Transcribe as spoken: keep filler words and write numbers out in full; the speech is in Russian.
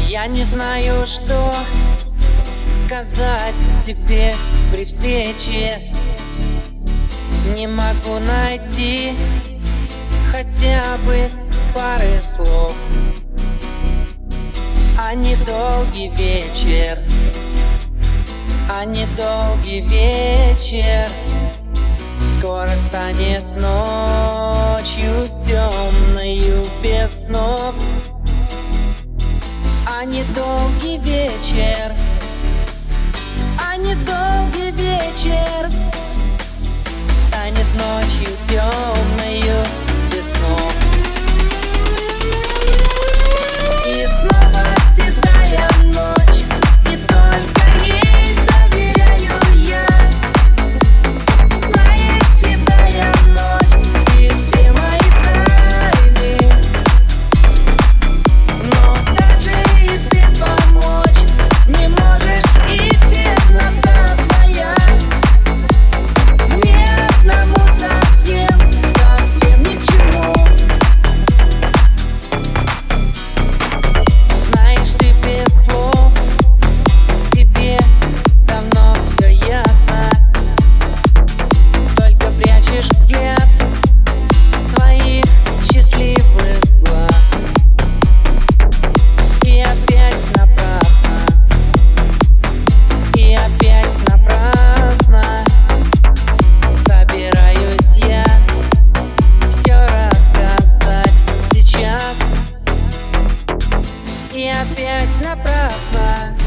Я не знаю, что сказать тебе при встрече. Не могу найти хотя бы пары слов. А недолгий вечер, а недолгий вечер скоро станет ночью темною без снов. А недолгий вечер, а недолгий вечер станет ночью темною без снов. И снова седая ночь, и только ей доверяю я. Знаешь, седая ночь и все мои тайны, но даже и ты помочь не можешь, и темнота твоя ни одному совсем, совсем ни к чему. Знаешь, ты без слов, тебе давно все ясно. Только прячешь взгляд своих счастливых глаз. И опять напрасно, и опять напрасно собираюсь я все рассказать сейчас. И опять напрасно